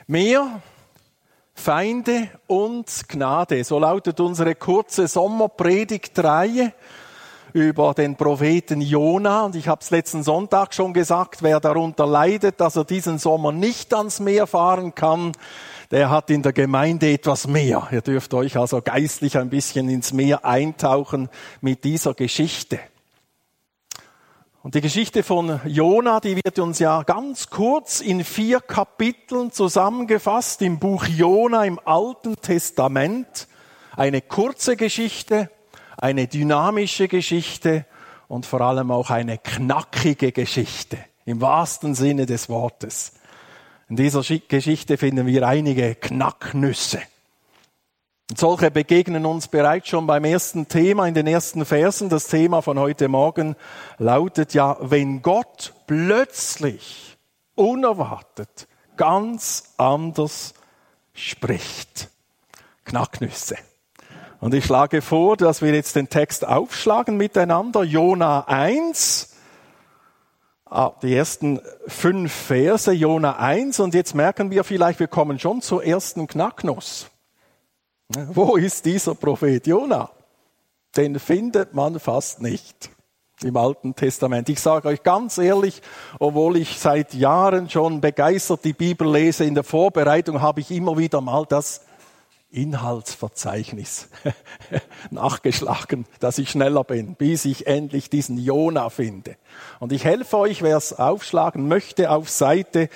Mehr, Feinde und Gnade. So lautet unsere kurze Sommerpredigtreihe über den Propheten Jona. Und ich habe es letzten Sonntag schon gesagt, wer darunter leidet, dass er diesen Sommer nicht ans Meer fahren kann, der hat in der Gemeinde etwas mehr. Ihr dürft euch also geistlich ein bisschen ins Meer eintauchen mit dieser Geschichte. Und die Geschichte von Jona, die wird uns ja ganz kurz in 4 Kapiteln zusammengefasst im Buch Jona im Alten Testament. Eine kurze Geschichte, eine dynamische Geschichte und vor allem auch eine knackige Geschichte, im wahrsten Sinne des Wortes. In dieser Geschichte finden wir einige Knacknüsse. Und solche begegnen uns bereits schon beim ersten Thema, in den ersten Versen. Das Thema von heute Morgen lautet ja, wenn Gott plötzlich, unerwartet, ganz anders spricht. Knacknüsse. Und ich schlage vor, dass wir jetzt den Text aufschlagen miteinander. Jona 1, die ersten 5 Verse, Jona 1. Und jetzt merken wir vielleicht, wir kommen schon zur ersten Knacknuss. Wo ist dieser Prophet Jona? Den findet man fast nicht im Alten Testament. Ich sage euch ganz ehrlich, obwohl ich seit Jahren schon begeistert die Bibel lese, in der Vorbereitung habe ich immer wieder mal das Inhaltsverzeichnis nachgeschlagen, dass ich schneller bin, bis ich endlich diesen Jona finde. Und ich helfe euch, wer es aufschlagen möchte, auf Seite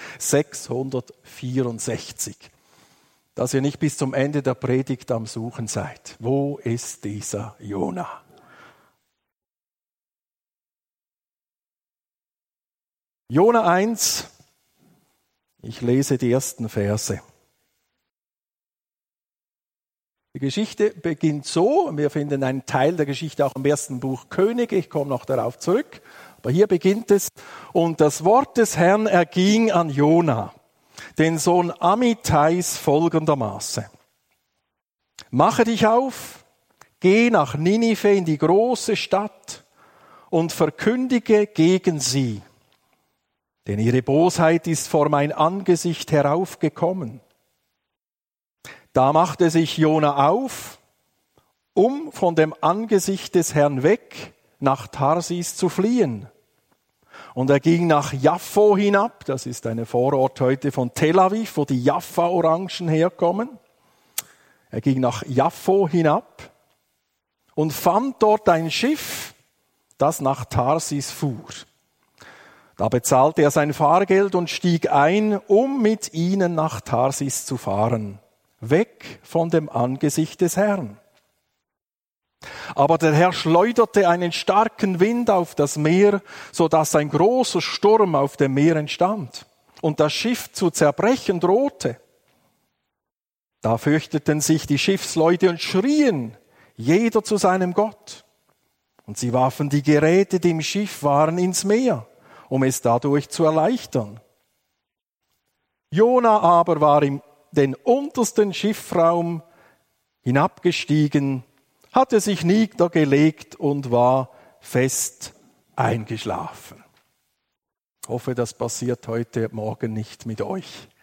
664. Dass ihr nicht bis zum Ende der Predigt am Suchen seid. Wo ist dieser Jona? Jona 1, ich lese die ersten Verse. Die Geschichte beginnt so, wir finden einen Teil der Geschichte auch im ersten Buch Könige, ich komme noch darauf zurück, aber hier beginnt es. Und das Wort des Herrn erging an Jona, den Sohn Amittais, folgendermaßen. Mache dich auf, geh nach Ninive in die große Stadt und verkündige gegen sie, denn ihre Bosheit ist vor mein Angesicht heraufgekommen. Da machte sich Jona auf, um von dem Angesicht des Herrn weg nach Tarsis zu fliehen. Und er ging nach Jaffo hinab, das ist ein Vorort heute von Tel Aviv, wo die Jaffa-Orangen herkommen. Er ging nach Jaffo hinab und fand dort ein Schiff, das nach Tarsis fuhr. Da bezahlte er sein Fahrgeld und stieg ein, um mit ihnen nach Tarsis zu fahren, weg von dem Angesicht des Herrn. Aber der Herr schleuderte einen starken Wind auf das Meer, so dass ein großer Sturm auf dem Meer entstand und das Schiff zu zerbrechen drohte. Da fürchteten sich die Schiffsleute und schrien, jeder zu seinem Gott. Und sie warfen die Geräte, die im Schiff waren, ins Meer, um es dadurch zu erleichtern. Jona aber war in den untersten Schiffraum hinabgestiegen, hatte sich niedergelegt und war fest eingeschlafen. Ich hoffe, das passiert heute Morgen nicht mit euch.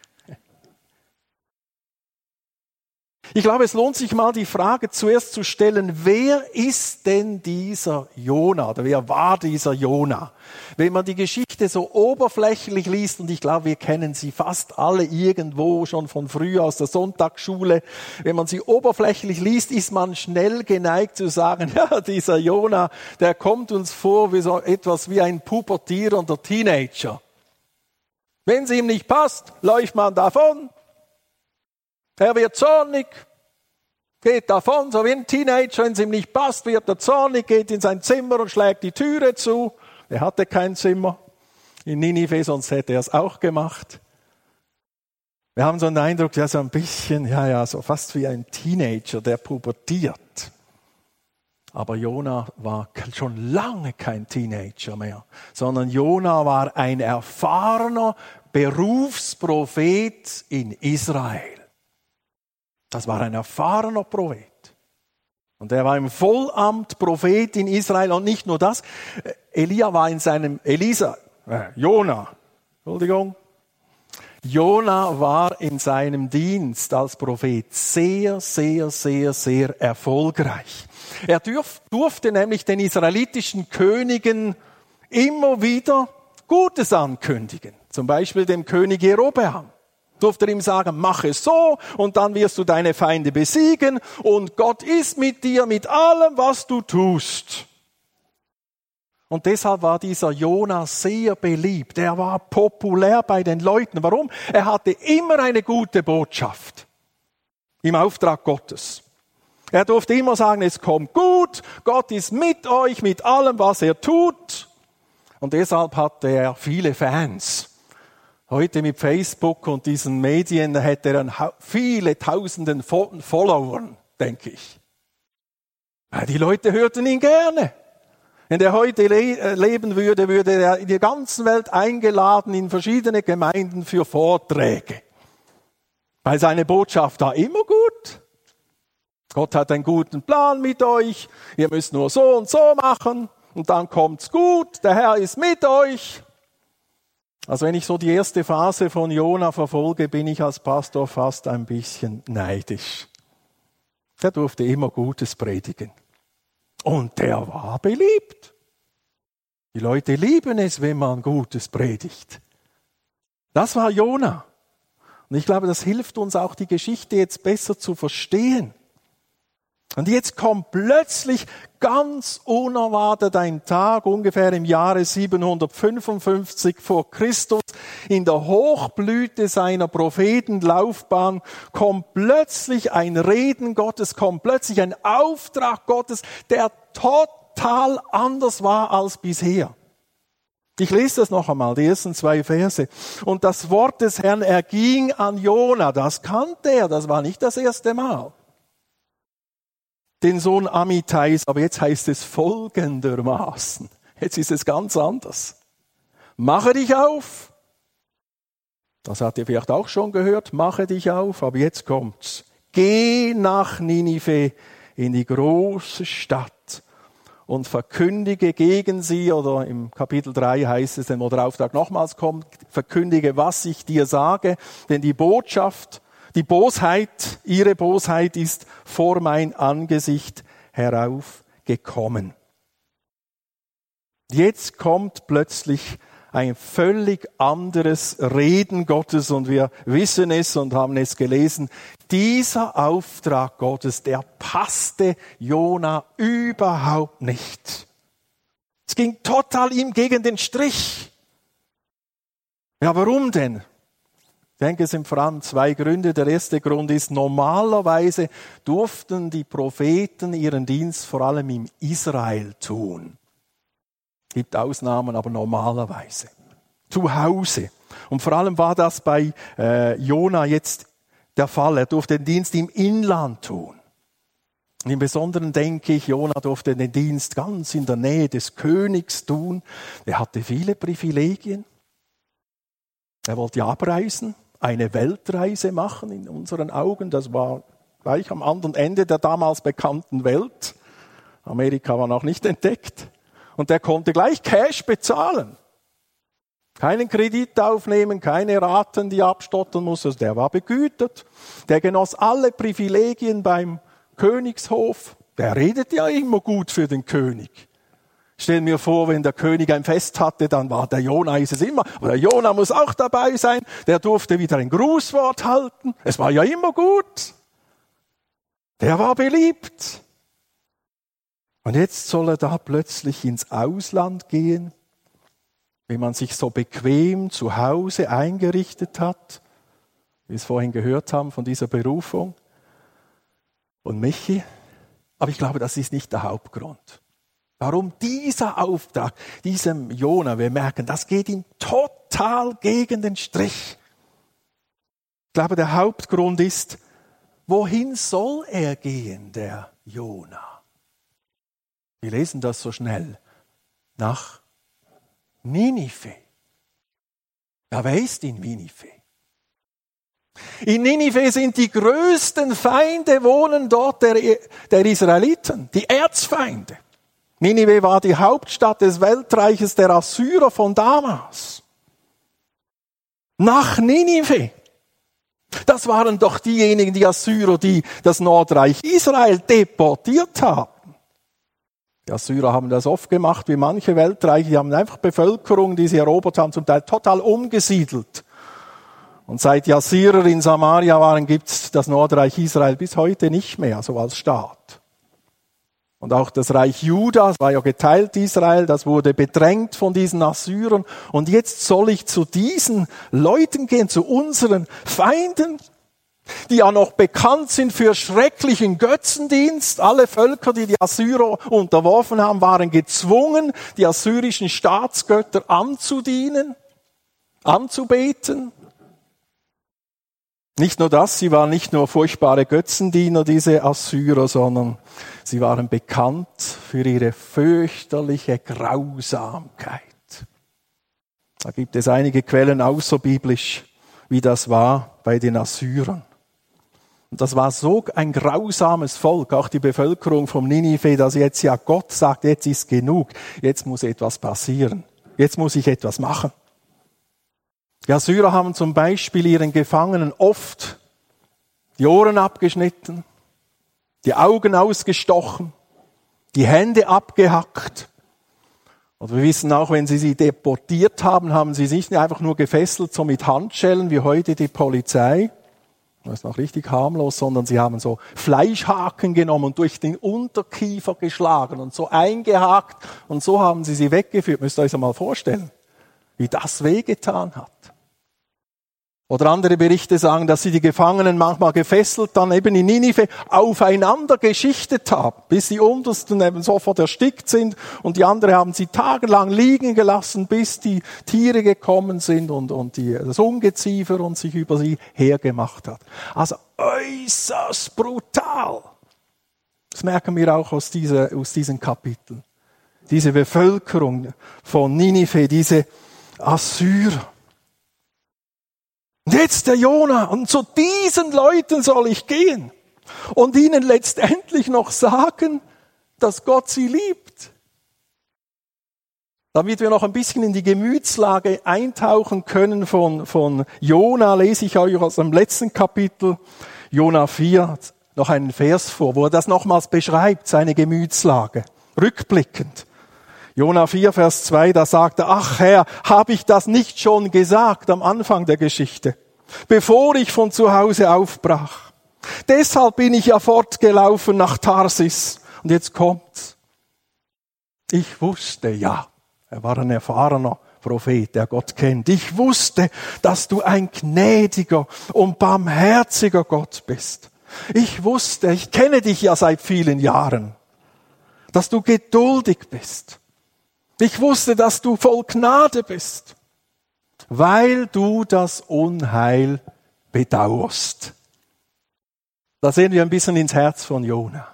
Ich glaube, es lohnt sich mal die Frage zuerst zu stellen, wer ist denn dieser Jona oder wer war dieser Jona? Wenn man die Geschichte so oberflächlich liest, und ich glaube, wir kennen sie fast alle irgendwo schon von früh aus der Sonntagsschule, wenn man sie oberflächlich liest, ist man schnell geneigt zu sagen, ja, dieser Jona, der kommt uns vor wie so etwas wie ein pubertierender Teenager. Wenn es ihm nicht passt, läuft man davon. Er wird zornig, geht davon, so wie ein Teenager, wenn es ihm nicht passt, wird er zornig, geht in sein Zimmer und schlägt die Türe zu. Er hatte kein Zimmer in Ninive, sonst hätte er es auch gemacht. Wir haben so einen Eindruck, ja, so ein bisschen, so fast wie ein Teenager, der pubertiert. Aber Jona war schon lange kein Teenager mehr, sondern Jona war ein erfahrener Berufsprophet in Israel. Das war ein erfahrener Prophet. Und er war im Vollamt Prophet in Israel. Und nicht nur das, Jona Jona war in seinem Dienst als Prophet sehr, sehr, sehr, sehr erfolgreich. Er durfte nämlich den israelitischen Königen immer wieder Gutes ankündigen. Zum Beispiel dem König Jerobeam. Durfte er ihm sagen, mach es so und dann wirst du deine Feinde besiegen und Gott ist mit dir, mit allem, was du tust. Und deshalb war dieser Jona sehr beliebt. Er war populär bei den Leuten. Warum? Er hatte immer eine gute Botschaft im Auftrag Gottes. Er durfte immer sagen, es kommt gut, Gott ist mit euch, mit allem, was er tut. Und deshalb hatte er viele Fans. Heute mit Facebook und diesen Medien hätte er viele Tausenden von Followern, denke ich. Weil die Leute hörten ihn gerne. Wenn er heute leben würde, würde er in der ganzen Welt eingeladen in verschiedene Gemeinden für Vorträge. Weil seine Botschaft war immer gut. Gott hat einen guten Plan mit euch. Ihr müsst nur so und so machen. Und dann kommt's gut. Der Herr ist mit euch. Also wenn ich so die erste Phase von Jona verfolge, bin ich als Pastor fast ein bisschen neidisch. Der durfte immer Gutes predigen. Und der war beliebt. Die Leute lieben es, wenn man Gutes predigt. Das war Jona. Und ich glaube, das hilft uns auch, die Geschichte jetzt besser zu verstehen. Und jetzt kommt plötzlich ganz unerwartet ein Tag, ungefähr im Jahre 755 vor Christus, in der Hochblüte seiner Prophetenlaufbahn, kommt plötzlich ein Reden Gottes, kommt plötzlich ein Auftrag Gottes, der total anders war als bisher. Ich lese das noch einmal, die ersten 2 Verse. Und das Wort des Herrn erging an Jona, das kannte er, das war nicht das erste Mal. Den Sohn Amittais, aber jetzt heißt es folgendermaßen. Jetzt ist es ganz anders. Mache dich auf. Das habt ihr vielleicht auch schon gehört. Mache dich auf, aber jetzt kommt's. Geh nach Ninive in die große Stadt und verkündige gegen sie, oder im Kapitel 3 heißt es, wo der Auftrag nochmals kommt, verkündige, was ich dir sage, denn die Botschaft, die Bosheit, ihre Bosheit ist vor mein Angesicht heraufgekommen. Jetzt kommt plötzlich ein völlig anderes Reden Gottes und wir wissen es und haben es gelesen. Dieser Auftrag Gottes, der passte Jona überhaupt nicht. Es ging total ihm gegen den Strich. Ja, warum denn? Ich denke, es sind vor allem 2 Gründe. Der erste Grund ist, normalerweise durften die Propheten ihren Dienst vor allem in Israel tun. Es gibt Ausnahmen, aber normalerweise. Zu Hause. Und vor allem war das bei Jona jetzt der Fall. Er durfte den Dienst im Inland tun. Und im Besonderen denke ich, Jona durfte den Dienst ganz in der Nähe des Königs tun. Er hatte viele Privilegien. Er wollte abreisen, eine Weltreise machen in unseren Augen. Das war gleich am anderen Ende der damals bekannten Welt. Amerika war noch nicht entdeckt. Und er konnte gleich Cash bezahlen. Keinen Kredit aufnehmen, keine Raten, die abstottern mussten. Also der war begütert. Der genoss alle Privilegien beim Königshof. Der redet ja immer gut für den König. Stell mir vor, wenn der König ein Fest hatte, dann war der Jona, ist es immer, aber der Jona muss auch dabei sein, der durfte wieder ein Grußwort halten, es war ja immer gut. Der war beliebt. Und jetzt soll er da plötzlich ins Ausland gehen, wie man sich so bequem zu Hause eingerichtet hat, wie wir es vorhin gehört haben von dieser Berufung. Und Michi, aber ich glaube, das ist nicht der Hauptgrund. Warum dieser Auftrag, diesem Jona, wir merken, das geht ihm total gegen den Strich. Ich glaube, der Hauptgrund ist, wohin soll er gehen, der Jona? Wir lesen das so schnell. Nach Ninive. Ja, wer ist in Ninive? In Ninive sind die größten Feinde, wohnen dort der Israeliten, die Erzfeinde. Ninive war die Hauptstadt des Weltreiches der Assyrer von damals. Nach Ninive. Das waren doch diejenigen, die Assyrer, die das Nordreich Israel deportiert haben. Die Assyrer haben das oft gemacht, wie manche Weltreiche. Die haben einfach Bevölkerung, die sie erobert haben, zum Teil total umgesiedelt. Und seit die Assyrer in Samaria waren, gibt es das Nordreich Israel bis heute nicht mehr, so als Staat. Und auch das Reich Juda, das war ja geteilt Israel, das wurde bedrängt von diesen Assyrern. Und jetzt soll ich zu diesen Leuten gehen, zu unseren Feinden, die ja noch bekannt sind für schrecklichen Götzendienst. Alle Völker, die die Assyrer unterworfen haben, waren gezwungen, die assyrischen Staatsgötter anzudienen, anzubeten. Nicht nur das, sie waren nicht nur furchtbare Götzendiener, diese Assyrer, sondern sie waren bekannt für ihre fürchterliche Grausamkeit. Da gibt es einige Quellen außerbiblisch, wie das war bei den Assyrern. Und das war so ein grausames Volk, auch die Bevölkerung von Ninive, dass jetzt ja Gott sagt, jetzt ist genug, jetzt muss etwas passieren, jetzt muss ich etwas machen. Die Assyrer haben zum Beispiel ihren Gefangenen oft die Ohren abgeschnitten, die Augen ausgestochen, die Hände abgehackt. Und wir wissen auch, wenn sie deportiert haben, haben sie sich nicht einfach nur gefesselt, so mit Handschellen wie heute die Polizei. Das ist noch richtig harmlos, sondern sie haben so Fleischhaken genommen und durch den Unterkiefer geschlagen und so eingehakt und so haben sie weggeführt. Müsst ihr euch das mal vorstellen, wie das wehgetan hat. Oder andere Berichte sagen, dass sie die Gefangenen manchmal gefesselt dann eben in Ninive aufeinander geschichtet haben, bis die Untersten eben sofort erstickt sind und die anderen haben sie tagelang liegen gelassen, bis die Tiere gekommen sind und das Ungeziefer und sich über sie hergemacht hat. Also äußerst brutal. Das merken wir auch aus diesen Kapiteln. Diese Bevölkerung von Ninive, diese Assyrer. Und jetzt der Jona, und zu diesen Leuten soll ich gehen und ihnen letztendlich noch sagen, dass Gott sie liebt. Damit wir noch ein bisschen in die Gemütslage eintauchen können von Jona, lese ich euch aus dem letzten Kapitel, Jona 4, noch einen Vers vor, wo er das nochmals beschreibt, seine Gemütslage, rückblickend. Jona 4, Vers 2, da sagt er, ach Herr, habe ich das nicht schon gesagt am Anfang der Geschichte, bevor ich von zu Hause aufbrach. Deshalb bin ich ja fortgelaufen nach Tarsis. Und jetzt kommt's. Ich wusste ja, er war ein erfahrener Prophet, der Gott kennt. Ich wusste, dass du ein gnädiger und barmherziger Gott bist. Ich wusste, ich kenne dich ja seit vielen Jahren, dass du geduldig bist. Ich wusste, dass du voll Gnade bist, weil du das Unheil bedauerst. Da sehen wir ein bisschen ins Herz von Jona.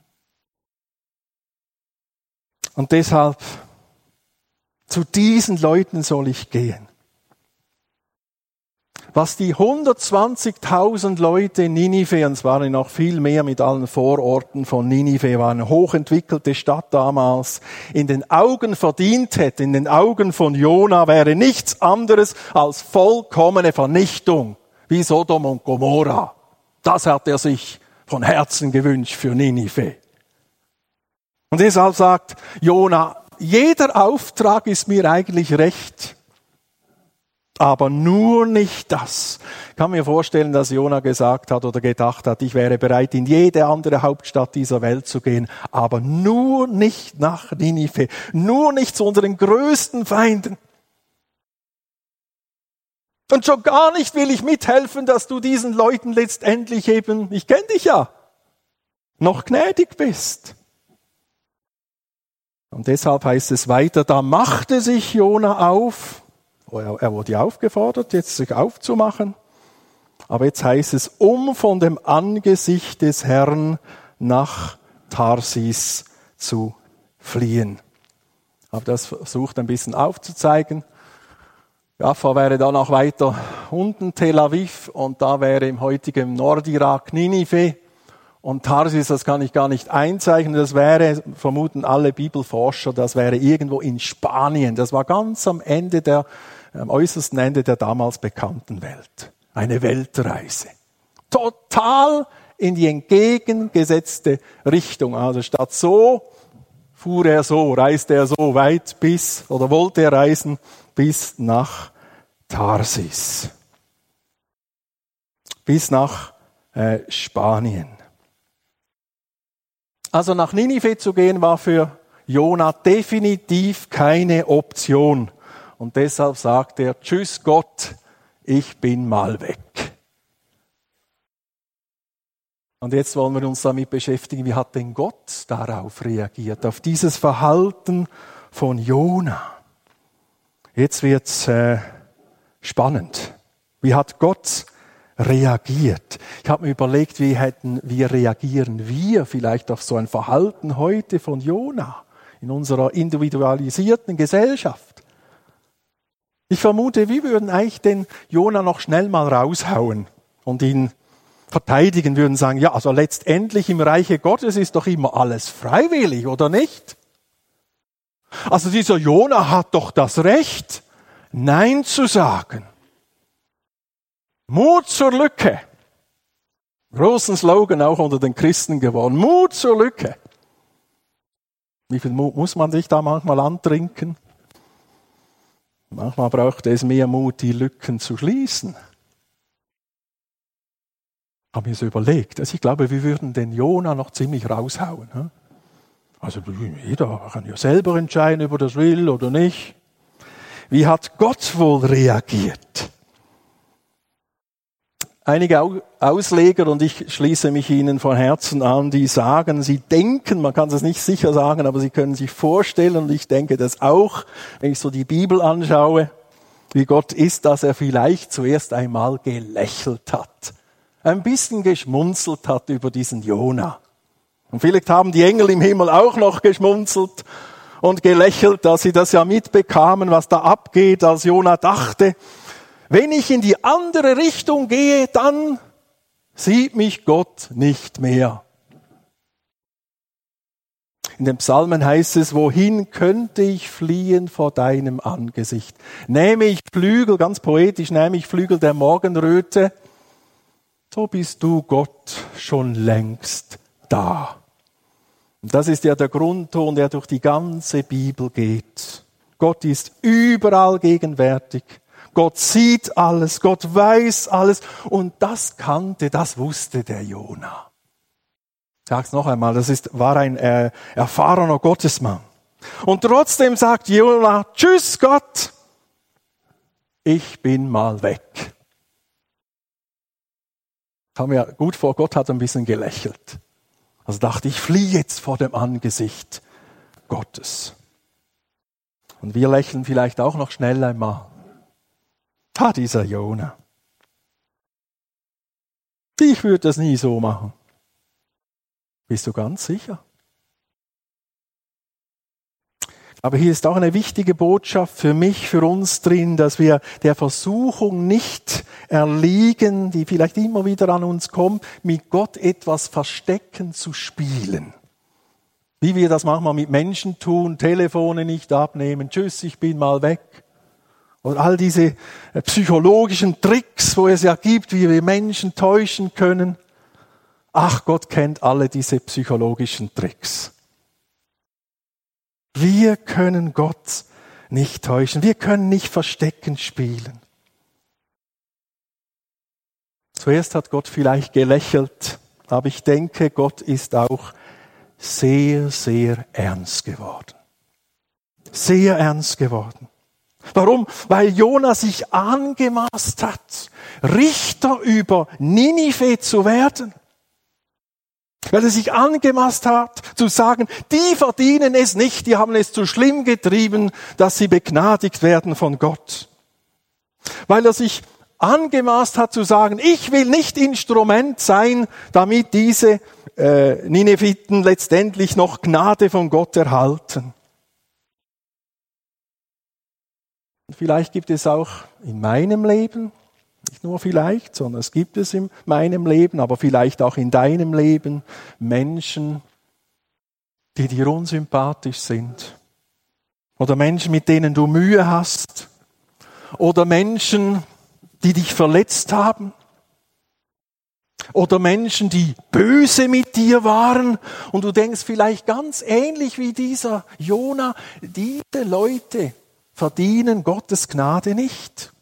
Und deshalb, zu diesen Leuten soll ich gehen. Was die 120.000 Leute in Ninive, und es waren noch viel mehr mit allen Vororten von Ninive, war eine hochentwickelte Stadt damals, in den Augen verdient hätte, in den Augen von Jona, wäre nichts anderes als vollkommene Vernichtung, wie Sodom und Gomorra. Das hat er sich von Herzen gewünscht für Ninive. Und deshalb sagt Jona, jeder Auftrag ist mir eigentlich recht, aber nur nicht das. Ich kann mir vorstellen, dass Jona gesagt hat oder gedacht hat, ich wäre bereit, in jede andere Hauptstadt dieser Welt zu gehen, aber nur nicht nach Ninive, nur nicht zu unseren größten Feinden. Und schon gar nicht will ich mithelfen, dass du diesen Leuten letztendlich eben, ich kenne dich ja, noch gnädig bist. Und deshalb heißt es weiter, da machte sich Jona auf. Er wurde aufgefordert, jetzt sich aufzumachen. Aber jetzt heißt es, um von dem Angesicht des Herrn nach Tarsis zu fliehen. Ich habe das versucht ein bisschen aufzuzeigen. Jaffa wäre dann auch weiter unten Tel Aviv und da wäre im heutigen Nordirak Ninive. Und Tarsis, das kann ich gar nicht einzeichnen, das wäre, vermuten alle Bibelforscher, das wäre irgendwo in Spanien. Das war ganz am Ende der am äußersten Ende der damals bekannten Welt. Eine Weltreise. Total in die entgegengesetzte Richtung. Also statt so, fuhr er so, reiste er so weit bis, oder wollte er reisen, bis nach Tarsis. Bis nach Spanien. Also nach Ninive zu gehen war für Jona definitiv keine Option. Und deshalb sagt er, tschüss Gott, ich bin mal weg. Und jetzt wollen wir uns damit beschäftigen, wie hat denn Gott darauf reagiert, auf dieses Verhalten von Jona. Jetzt wird's spannend. Wie hat Gott reagiert? Ich habe mir überlegt, wie reagieren wir vielleicht auf so ein Verhalten heute von Jona in unserer individualisierten Gesellschaft? Ich vermute, wir würden eigentlich den Jona noch schnell mal raushauen und ihn verteidigen, würden sagen, ja, also letztendlich im Reiche Gottes ist doch immer alles freiwillig, oder nicht? Also dieser Jona hat doch das Recht, Nein zu sagen. Mut zur Lücke. Großen Slogan auch unter den Christen geworden. Mut zur Lücke. Wie viel Mut muss man sich da manchmal antrinken? Manchmal braucht es mehr Mut, die Lücken zu schließen. Habe mir so überlegt. Also ich glaube, wir würden den Jona noch ziemlich raushauen. Also jeder kann ja selber entscheiden, ob er das will oder nicht. Wie hat Gott wohl reagiert? Einige Ausleger, und ich schließe mich ihnen von Herzen an, die sagen, sie denken, man kann es nicht sicher sagen, aber sie können sich vorstellen, und ich denke das auch, wenn ich so die Bibel anschaue, wie Gott ist, dass er vielleicht zuerst einmal gelächelt hat. Ein bisschen geschmunzelt hat über diesen Jona. Und vielleicht haben die Engel im Himmel auch noch geschmunzelt und gelächelt, dass sie das ja mitbekamen, was da abgeht, als Jona dachte, wenn ich in die andere Richtung gehe, dann sieht mich Gott nicht mehr. In den Psalmen heißt es, wohin könnte ich fliehen vor deinem Angesicht? Nähme ich Flügel, ganz poetisch, nähme ich Flügel der Morgenröte, so bist du, Gott, schon längst da. Und das ist ja der Grundton, der durch die ganze Bibel geht. Gott ist überall gegenwärtig. Gott sieht alles, Gott weiß alles. Und das wusste der Jona. Ich sag's noch einmal, war ein erfahrener Gottesmann. Und trotzdem sagt Jona, tschüss Gott, ich bin mal weg. Kam mir gut vor, Gott hat ein bisschen gelächelt. Also dachte ich, fliehe jetzt vor dem Angesicht Gottes. Und wir lächeln vielleicht auch noch schnell einmal. Dieser Jona. Ich würde das nie so machen. Bist du ganz sicher? Aber hier ist auch eine wichtige Botschaft für mich, für uns drin, dass wir der Versuchung nicht erliegen, die vielleicht immer wieder an uns kommt, mit Gott etwas Verstecken zu spielen. Wie wir das manchmal mit Menschen tun, Telefone nicht abnehmen, tschüss, ich bin mal weg. Oder all diese psychologischen Tricks, wo es ja gibt, wie wir Menschen täuschen können. Ach, Gott kennt alle diese psychologischen Tricks. Wir können Gott nicht täuschen. Wir können nicht Verstecken spielen. Zuerst hat Gott vielleicht gelächelt, aber ich denke, Gott ist auch sehr, sehr ernst geworden. Sehr ernst geworden. Warum? Weil Jona sich angemaßt hat, Richter über Ninive zu werden. Weil er sich angemaßt hat, zu sagen, die verdienen es nicht, die haben es zu schlimm getrieben, dass sie begnadigt werden von Gott. Weil er sich angemaßt hat zu sagen, ich will nicht Instrument sein, damit diese Nineviten letztendlich noch Gnade von Gott erhalten. Und vielleicht gibt es auch in meinem Leben, nicht nur vielleicht, sondern es gibt es in meinem Leben, aber vielleicht auch in deinem Leben Menschen, die dir unsympathisch sind. Oder Menschen, mit denen du Mühe hast. oder Menschen, die dich verletzt haben? Oder Menschen, die böse mit dir waren und du denkst vielleicht ganz ähnlich wie dieser Jona, diese Leute verdienen Gottes Gnade nicht.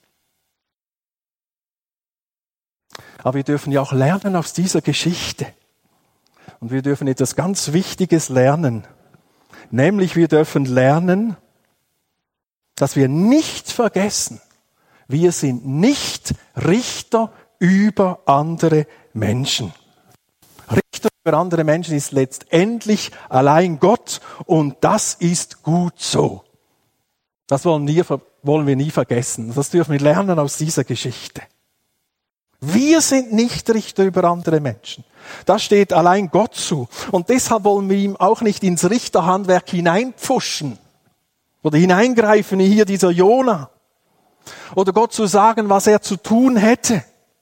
Aber wir dürfen ja auch lernen aus dieser Geschichte. Und wir dürfen etwas ganz Wichtiges lernen. Nämlich wir dürfen lernen, dass wir nicht vergessen, wir sind nicht Richter über andere Menschen. Richter über andere Menschen ist letztendlich allein Gott und das ist gut so. Das wollen wir nie vergessen. Das dürfen wir lernen aus dieser Geschichte. Wir sind nicht Richter über andere Menschen. Das steht allein Gott zu. Und deshalb wollen wir ihm auch nicht ins Richterhandwerk hineinpfuschen oder hineingreifen, wie hier dieser Jona. Oder Gott zu sagen, was er zu tun hätte.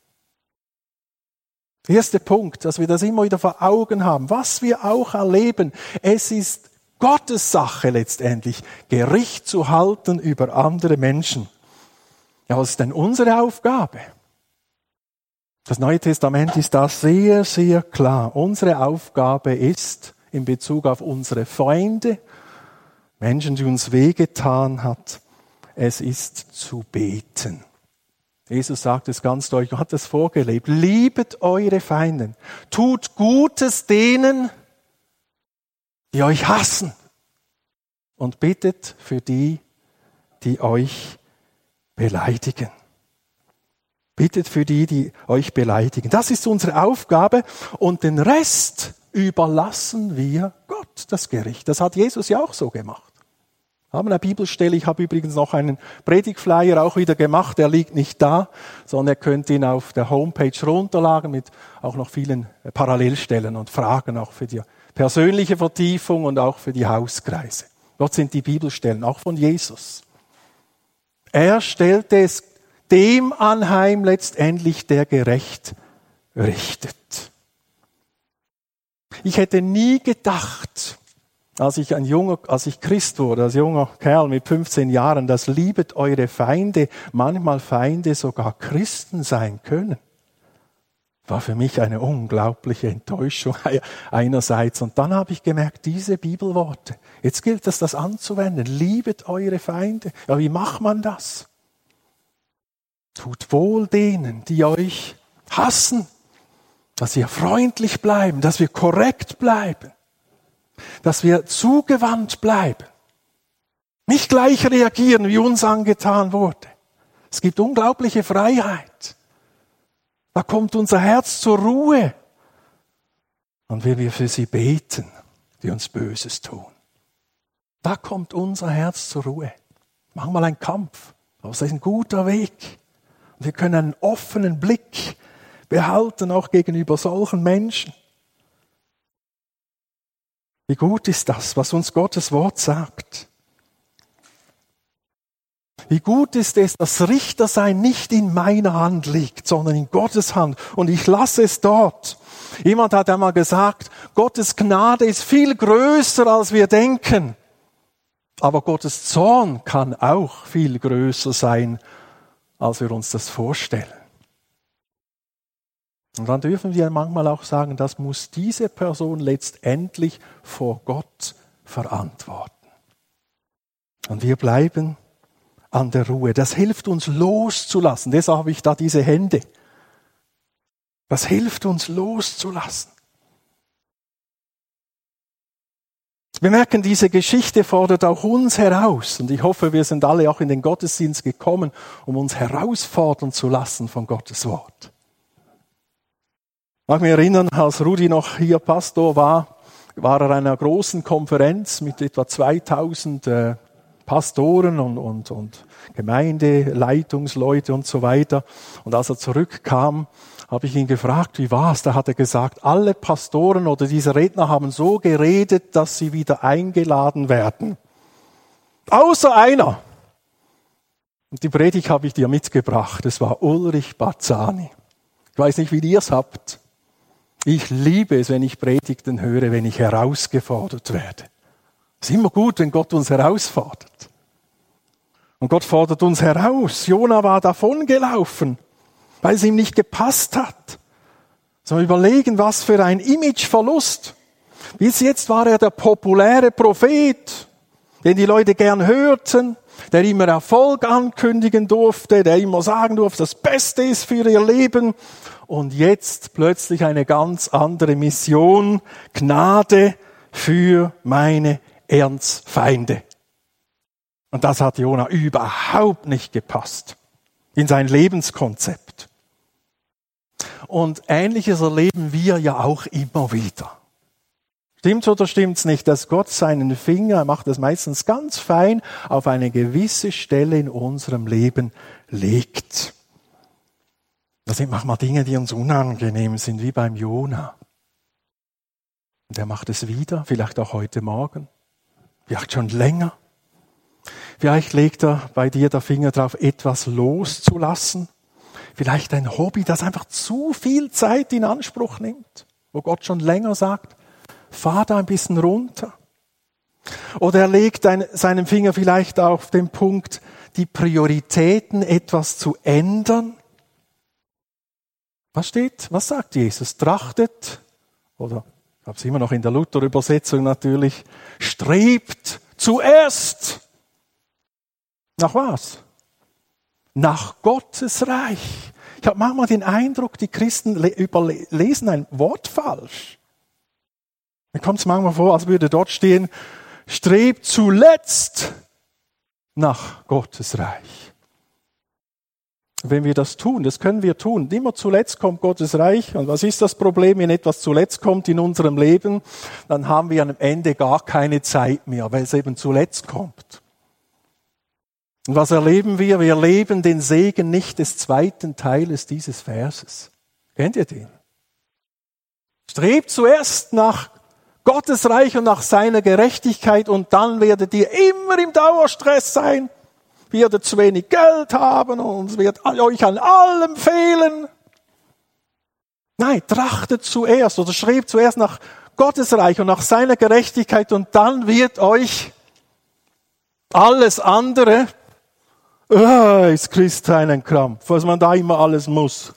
Erster Punkt, dass wir das immer wieder vor Augen haben. Was wir auch erleben, es ist Gottes Sache letztendlich, Gericht zu halten über andere Menschen. Ja, was ist denn unsere Aufgabe? Das Neue Testament ist da sehr, sehr klar. Unsere Aufgabe ist, in Bezug auf unsere Feinde, Menschen, die uns wehgetan hat, es ist zu beten. Jesus sagt es ganz deutlich, er hat es vorgelebt. Liebet eure Feinden. Tut Gutes denen, die euch hassen. Und bittet für die, die euch beleidigen. Bittet für die, die euch beleidigen. Das ist unsere Aufgabe und den Rest überlassen wir Gott, das Gericht. Das hat Jesus ja auch so gemacht. Wir haben eine Bibelstelle, ich habe übrigens noch einen Predigtflyer auch wieder gemacht, der liegt nicht da, sondern ihr könnt ihn auf der Homepage runterladen mit auch noch vielen Parallelstellen und Fragen auch für die persönliche Vertiefung und auch für die Hauskreise. Dort sind die Bibelstellen, auch von Jesus. Er stellte es dem anheim letztendlich, der gerecht richtet. Ich hätte nie gedacht, als ich Christ wurde, als junger Kerl mit 15 Jahren, dass liebet eure Feinde, manchmal Feinde sogar Christen sein können. War für mich eine unglaubliche Enttäuschung einerseits. Und dann habe ich gemerkt, diese Bibelworte, jetzt gilt es, das anzuwenden. Liebet eure Feinde. Ja, wie macht man das? Tut wohl denen, die euch hassen, dass wir freundlich bleiben, dass wir korrekt bleiben, dass wir zugewandt bleiben, nicht gleich reagieren, wie uns angetan wurde. Es gibt unglaubliche Freiheit. Da kommt unser Herz zur Ruhe. Und wenn wir für sie beten, die uns Böses tun, da kommt unser Herz zur Ruhe. Manchmal ein Kampf, aber es ist ein guter Weg. Und wir können einen offenen Blick behalten, auch gegenüber solchen Menschen. Wie gut ist das, was uns Gottes Wort sagt? Wie gut ist es, dass Richtersein nicht in meiner Hand liegt, sondern in Gottes Hand. Und ich lasse es dort. Jemand hat einmal gesagt, Gottes Gnade ist viel größer, als wir denken. Aber Gottes Zorn kann auch viel größer sein, als wir uns das vorstellen. Und dann dürfen wir manchmal auch sagen, das muss diese Person letztendlich vor Gott verantworten. Und wir bleiben an der Ruhe. Das hilft uns loszulassen. Deshalb habe ich da diese Hände. Das hilft uns loszulassen. Wir merken, diese Geschichte fordert auch uns heraus. Und ich hoffe, wir sind alle auch in den Gottesdienst gekommen, um uns herausfordern zu lassen von Gottes Wort. Ich mag mich erinnern, als Rudi noch hier Pastor war er an einer großen Konferenz mit etwa 2000 Pastoren und Gemeindeleitungsleute und so weiter. Und als er zurückkam, habe ich ihn gefragt, wie war's? Da hat er gesagt, alle Pastoren oder diese Redner haben so geredet, dass sie wieder eingeladen werden. Außer einer. Und die Predigt habe ich dir mitgebracht. Es war Ulrich Barzani. Ich weiß nicht, wie ihr es habt. Ich liebe es, wenn ich Predigten höre, wenn ich herausgefordert werde. Es ist immer gut, wenn Gott uns herausfordert. Und Gott fordert uns heraus. Jona war davongelaufen, weil es ihm nicht gepasst hat. So überlegen, was für ein Imageverlust. Bis jetzt war er der populäre Prophet, den die Leute gern hörten, der immer Erfolg ankündigen durfte, der immer sagen durfte, das Beste ist für ihr Leben. Und jetzt plötzlich eine ganz andere Mission, Gnade für meine Erzfeinde. Und das hat Jona überhaupt nicht gepasst in sein Lebenskonzept. Und Ähnliches erleben wir ja auch immer wieder. Stimmt's oder stimmt's nicht, dass Gott seinen Finger, er macht das meistens ganz fein, auf eine gewisse Stelle in unserem Leben legt. Das sind manchmal Dinge, die uns unangenehm sind, wie beim Jona. Und er macht es wieder, vielleicht auch heute Morgen, vielleicht schon länger. Vielleicht legt er bei dir der Finger drauf, etwas loszulassen. Vielleicht ein Hobby, das einfach zu viel Zeit in Anspruch nimmt, wo Gott schon länger sagt, fahr da ein bisschen runter. Oder er legt seinen Finger vielleicht auf den Punkt, die Prioritäten etwas zu ändern. Was steht? Was sagt Jesus? Trachtet, oder ich habe es immer noch in der Luther-Übersetzung natürlich, strebt zuerst. Nach was? Nach Gottes Reich. Ich habe manchmal den Eindruck, die Christen lesen ein Wort falsch. Mir kommt es manchmal vor, als würde dort stehen, strebt zuletzt nach Gottes Reich. Wenn wir das tun, das können wir tun. Immer zuletzt kommt Gottes Reich. Und was ist das Problem, wenn etwas zuletzt kommt in unserem Leben? Dann haben wir am Ende gar keine Zeit mehr, weil es eben zuletzt kommt. Und was erleben wir? Wir erleben den Segen nicht des zweiten Teiles dieses Verses. Kennt ihr den? Strebt zuerst nach Gottes Reich und nach seiner Gerechtigkeit und dann werdet ihr immer im Dauerstress sein. Werdet zu wenig Geld haben und es wird euch an allem fehlen. Nein, trachtet zuerst oder strebt zuerst nach Gottes Reich und nach seiner Gerechtigkeit und dann wird euch alles andere, ist Christsein ein Krampf, was man da immer alles muss,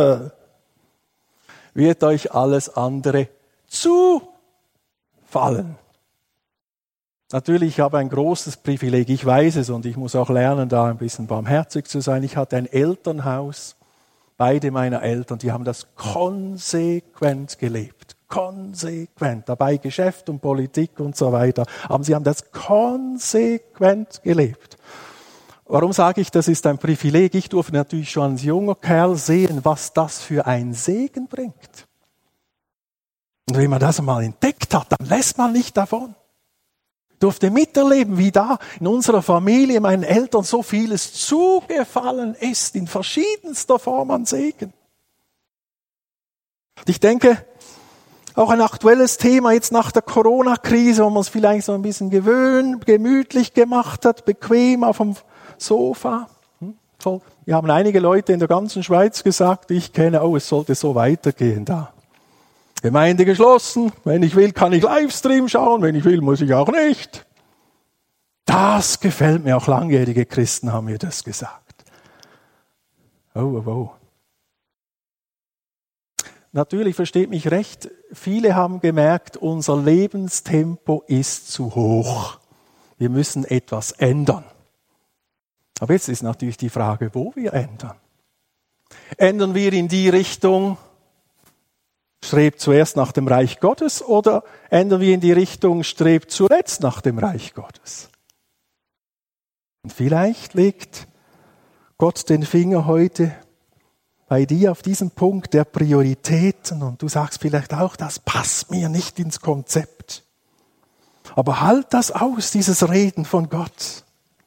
wird euch alles andere zufallen. Natürlich, ich habe ein großes Privileg, ich weiß es und ich muss auch lernen, da ein bisschen barmherzig zu sein. Ich hatte ein Elternhaus, beide meiner Eltern, die haben das konsequent gelebt. Konsequent, dabei Geschäft und Politik und so weiter. Aber sie haben das konsequent gelebt. Warum sage ich, das ist ein Privileg? Ich durfte natürlich schon als junger Kerl sehen, was das für einen Segen bringt. Und wenn man das einmal entdeckt hat, dann lässt man nicht davon. Ich durfte miterleben, wie da in unserer Familie, meinen Eltern so vieles zugefallen ist, in verschiedenster Form an Segen. Und ich denke, auch ein aktuelles Thema jetzt nach der Corona-Krise, wo man es vielleicht so ein bisschen gemütlich gemacht hat, bequem auf dem Sofa. Wir haben einige Leute in der ganzen Schweiz gesagt, ich kenne, es sollte so weitergehen da. Gemeinde geschlossen, wenn ich will, kann ich Livestream schauen, wenn ich will, muss ich auch nicht. Das gefällt mir, auch langjährige Christen haben mir das gesagt. Oh. Natürlich, versteht mich recht, viele haben gemerkt, unser Lebenstempo ist zu hoch. Wir müssen etwas ändern. Aber jetzt ist natürlich die Frage, wo wir ändern. Ändern wir in die Richtung, strebt zuerst nach dem Reich Gottes, oder ändern wir in die Richtung, strebt zuletzt nach dem Reich Gottes? Und vielleicht legt Gott den Finger heute bei dir auf diesen Punkt der Prioritäten und du sagst vielleicht auch, das passt mir nicht ins Konzept. Aber halt das aus, dieses Reden von Gott.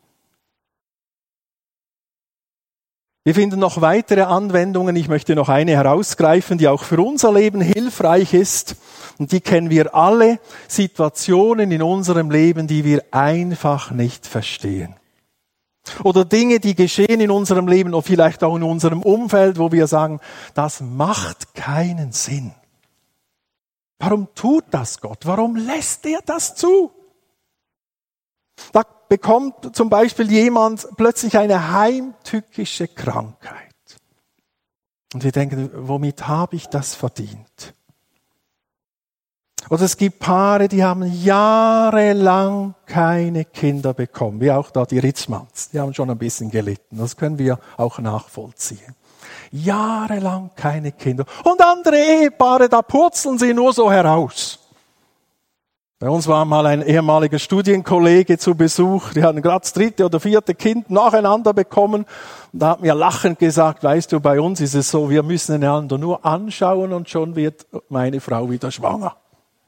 Wir finden noch weitere Anwendungen. Ich möchte noch eine herausgreifen, die auch für unser Leben hilfreich ist. Und die kennen wir alle, Situationen in unserem Leben, die wir einfach nicht verstehen. Oder Dinge, die geschehen in unserem Leben oder vielleicht auch in unserem Umfeld, wo wir sagen, das macht keinen Sinn. Warum tut das Gott? Warum lässt er das zu? Da bekommt zum Beispiel jemand plötzlich eine heimtückische Krankheit. Und wir denken, womit habe ich das verdient? Oder es gibt Paare, die haben jahrelang keine Kinder bekommen, wie auch da die Ritzmanns. Die haben schon ein bisschen gelitten. Das können wir auch nachvollziehen. Jahrelang keine Kinder. Und andere Ehepaare, da purzeln sie nur so heraus. Bei uns war mal ein ehemaliger Studienkollege zu Besuch. Die hatten gerade das 3. oder 4. Kind nacheinander bekommen. Und da hat mir lachend gesagt, weißt du, bei uns ist es so, wir müssen einander nur anschauen und schon wird meine Frau wieder schwanger.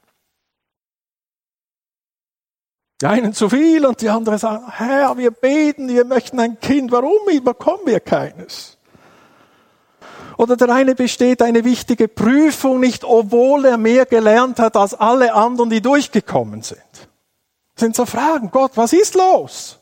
Die einen zu viel und die anderen sagen, Herr, wir beten, wir möchten ein Kind, warum bekommen wir keines? Oder der eine besteht eine wichtige Prüfung nicht, obwohl er mehr gelernt hat als alle anderen, die durchgekommen sind. Das sind so Fragen, Gott, was ist los?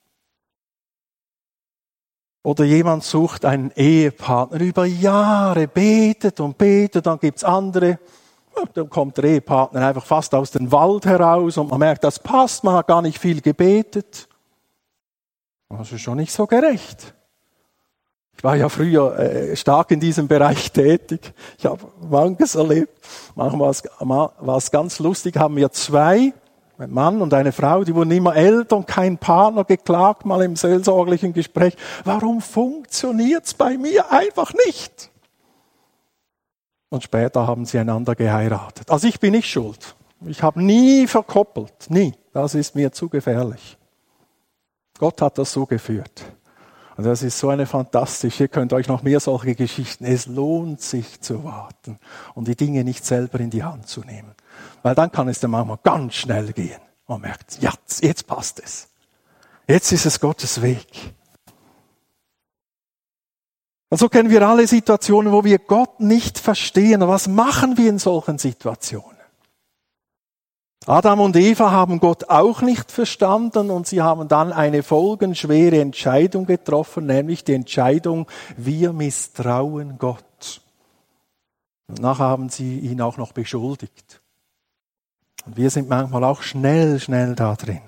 Oder jemand sucht einen Ehepartner über Jahre, betet und betet, dann gibt's andere. Dann kommt der Ehepartner einfach fast aus dem Wald heraus und man merkt, das passt, man hat gar nicht viel gebetet. Das ist schon nicht so gerecht. Ich war ja früher stark in diesem Bereich tätig. Ich habe manches erlebt. Manchmal war es ganz lustig, haben wir 2, ein Mann und eine Frau, die wurden immer älter und kein Partner, geklagt, mal im seelsorglichen Gespräch. Warum funktioniert's bei mir einfach nicht? Und später haben sie einander geheiratet. Also ich bin nicht schuld. Ich habe nie verkoppelt. Nie. Das ist mir zu gefährlich. Gott hat das so geführt. Und das ist so eine fantastische, ihr könnt euch noch mehr solche Geschichten. Es lohnt sich zu warten und die Dinge nicht selber in die Hand zu nehmen. Weil dann kann es dann manchmal ganz schnell gehen. Man merkt, ja, jetzt passt es. Jetzt ist es Gottes Weg. Und so kennen wir alle Situationen, wo wir Gott nicht verstehen. Und was machen wir in solchen Situationen? Adam und Eva haben Gott auch nicht verstanden und sie haben dann eine folgenschwere Entscheidung getroffen, nämlich die Entscheidung, wir misstrauen Gott. Und nachher haben sie ihn auch noch beschuldigt. Und wir sind manchmal auch schnell da drin.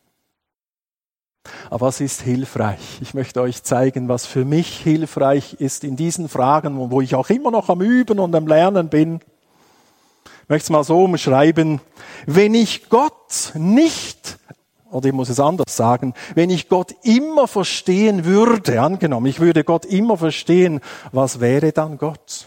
Aber was ist hilfreich? Ich möchte euch zeigen, was für mich hilfreich ist in diesen Fragen, wo ich auch immer noch am Üben und am Lernen bin. Ich möchte es mal so umschreiben. Wenn ich Gott nicht, oder ich muss es anders sagen, wenn ich Gott immer verstehen würde, angenommen, ich würde Gott immer verstehen, was wäre dann Gott?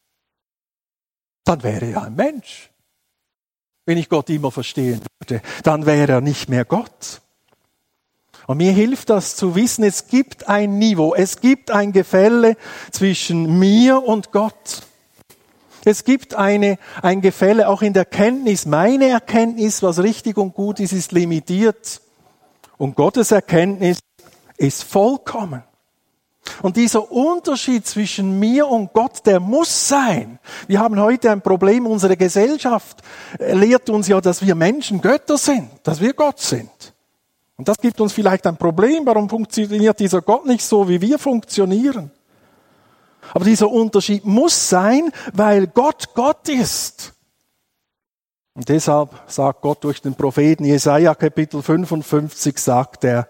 Dann wäre er ein Mensch. Wenn ich Gott immer verstehen würde, dann wäre er nicht mehr Gott. Und mir hilft das zu wissen, es gibt ein Niveau, es gibt ein Gefälle zwischen mir und Gott. Es gibt ein Gefälle auch in der Erkenntnis. Meine Erkenntnis, was richtig und gut ist, ist limitiert. Und Gottes Erkenntnis ist vollkommen. Und dieser Unterschied zwischen mir und Gott, der muss sein. Wir haben heute ein Problem, unsere Gesellschaft lehrt uns ja, dass wir Menschen Götter sind, dass wir Gott sind. Und das gibt uns vielleicht ein Problem. Warum funktioniert dieser Gott nicht so, wie wir funktionieren? Aber dieser Unterschied muss sein, weil Gott Gott ist. Und deshalb sagt Gott durch den Propheten Jesaja Kapitel 55, sagt er,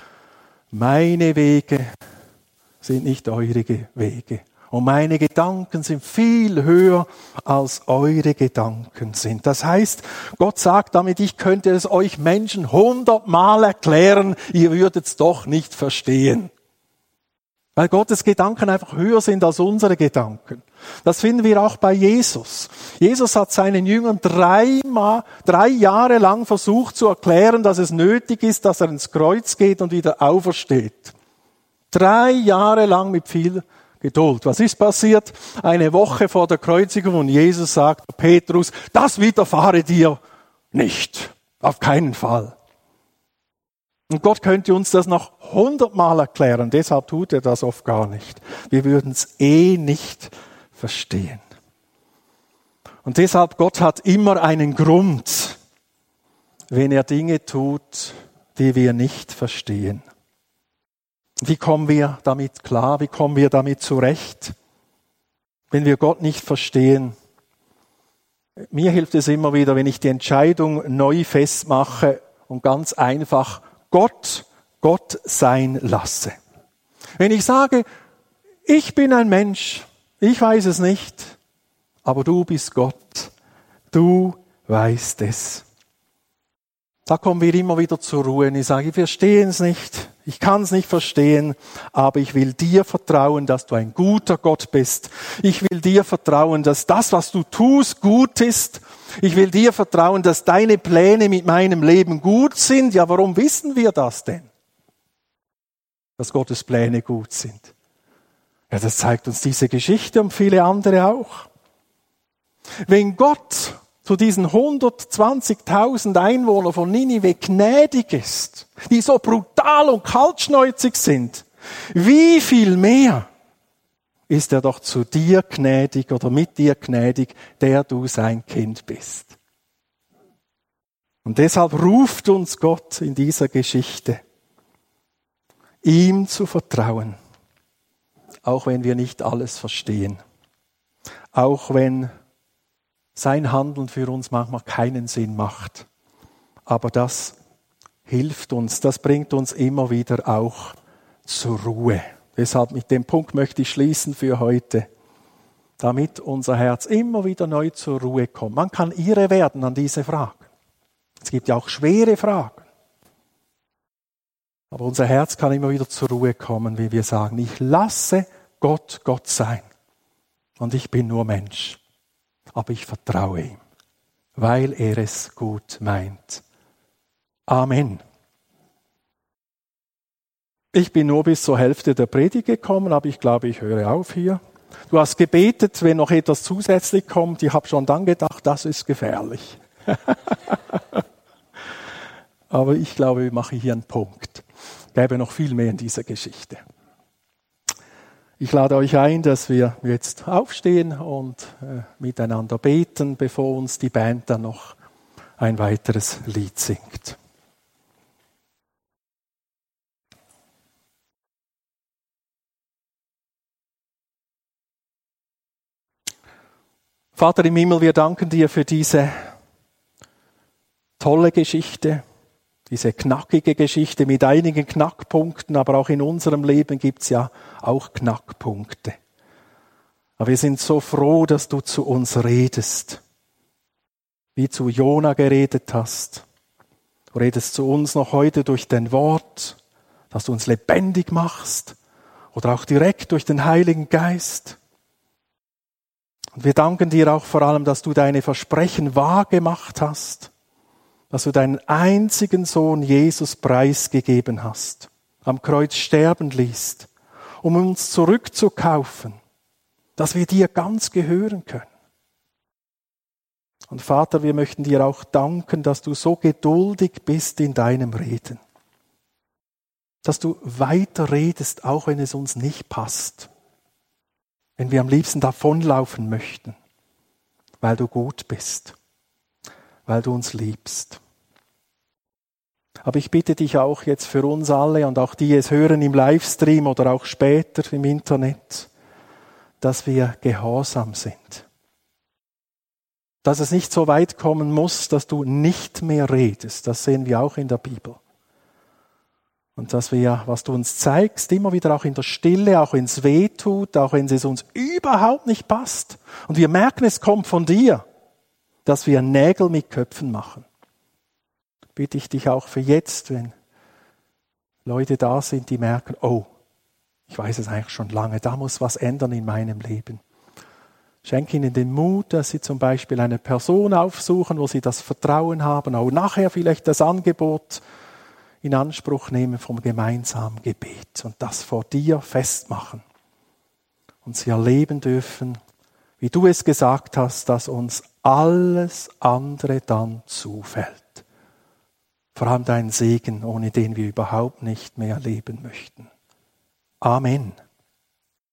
meine Wege sind nicht eure Wege. Und meine Gedanken sind viel höher, als eure Gedanken sind. Das heißt, Gott sagt damit, ich könnte es euch Menschen 100-mal erklären, ihr würdet es doch nicht verstehen. Weil Gottes Gedanken einfach höher sind als unsere Gedanken. Das finden wir auch bei Jesus. Jesus hat seinen Jüngern 3 Jahre lang versucht zu erklären, dass es nötig ist, dass er ins Kreuz geht und wieder aufersteht. 3 Jahre lang mit viel Geduld. Was ist passiert? Eine Woche vor der Kreuzigung und Jesus sagt, Petrus, das widerfahre dir nicht. Auf keinen Fall. Und Gott könnte uns das noch 100-mal erklären, deshalb tut er das oft gar nicht. Wir würden es nicht verstehen. Und deshalb, Gott hat immer einen Grund, wenn er Dinge tut, die wir nicht verstehen. Wie kommen wir damit klar? Wie kommen wir damit zurecht? Wenn wir Gott nicht verstehen, mir hilft es immer wieder, wenn ich die Entscheidung neu festmache und ganz einfach Gott Gott sein lasse. Wenn ich sage, ich bin ein Mensch, ich weiß es nicht, aber du bist Gott, du weißt es. Da kommen wir immer wieder zur Ruhe und ich sage, ich verstehe es nicht, ich kann es nicht verstehen, aber ich will dir vertrauen, dass du ein guter Gott bist. Ich will dir vertrauen, dass das, was du tust, gut ist. Ich will dir vertrauen, dass deine Pläne mit meinem Leben gut sind. Ja, warum wissen wir das denn? Dass Gottes Pläne gut sind. Ja, das zeigt uns diese Geschichte und viele andere auch. Wenn Gott zu diesen 120.000 Einwohnern von Ninive gnädig ist, die so brutal und kaltschnäuzig sind, wie viel mehr ist er doch zu dir gnädig oder mit dir gnädig, der du sein Kind bist. Und deshalb ruft uns Gott in dieser Geschichte, ihm zu vertrauen, auch wenn wir nicht alles verstehen, auch wenn sein Handeln für uns manchmal keinen Sinn macht. Aber das hilft uns, das bringt uns immer wieder auch zur Ruhe. Deshalb mit dem Punkt möchte ich schließen für heute, damit unser Herz immer wieder neu zur Ruhe kommt. Man kann irre werden an diese Fragen. Es gibt ja auch schwere Fragen. Aber unser Herz kann immer wieder zur Ruhe kommen, wie wir sagen, ich lasse Gott Gott sein. Und ich bin nur Mensch. Aber ich vertraue ihm, weil er es gut meint. Amen. Ich bin nur bis zur Hälfte der Predigt gekommen, aber ich glaube, ich höre auf hier. Du hast gebetet, wenn noch etwas zusätzlich kommt. Ich habe schon dann gedacht, das ist gefährlich. Aber ich glaube, wir machen hier einen Punkt. Es gäbe noch viel mehr in dieser Geschichte. Ich lade euch ein, dass wir jetzt aufstehen und miteinander beten, bevor uns die Band dann noch ein weiteres Lied singt. Vater im Himmel, wir danken dir für diese tolle Geschichte, diese knackige Geschichte mit einigen Knackpunkten, aber auch in unserem Leben gibt's ja auch Knackpunkte. Aber wir sind so froh, dass du zu uns redest, wie zu Jona geredet hast. Du redest zu uns noch heute durch dein Wort, dass du uns lebendig machst oder auch direkt durch den Heiligen Geist. Und wir danken dir auch vor allem, dass du deine Versprechen wahr gemacht hast, dass du deinen einzigen Sohn Jesus preisgegeben hast, am Kreuz sterben ließt, um uns zurückzukaufen, dass wir dir ganz gehören können. Und Vater, wir möchten dir auch danken, dass du so geduldig bist in deinem Reden, dass du weiter redest, auch wenn es uns nicht passt, wenn wir am liebsten davonlaufen möchten, weil du gut bist, weil du uns liebst. Aber ich bitte dich auch jetzt für uns alle und auch die es hören im Livestream oder auch später im Internet, dass wir gehorsam sind. Dass es nicht so weit kommen muss, dass du nicht mehr redest. Das sehen wir auch in der Bibel. Und dass wir, was du uns zeigst, immer wieder auch in der Stille, auch wenn es weh tut, auch wenn es uns überhaupt nicht passt. Und wir merken, es kommt von dir, dass wir Nägel mit Köpfen machen. Bitte ich dich auch für jetzt, wenn Leute da sind, die merken, oh, ich weiß es eigentlich schon lange, da muss was ändern in meinem Leben. Schenke ihnen den Mut, dass sie zum Beispiel eine Person aufsuchen, wo sie das Vertrauen haben, auch nachher vielleicht das Angebot in Anspruch nehmen vom gemeinsamen Gebet und das vor dir festmachen. Und sie erleben dürfen, wie du es gesagt hast, dass uns alles andere dann zufällt. Vor allem dein Segen, ohne den wir überhaupt nicht mehr leben möchten. Amen.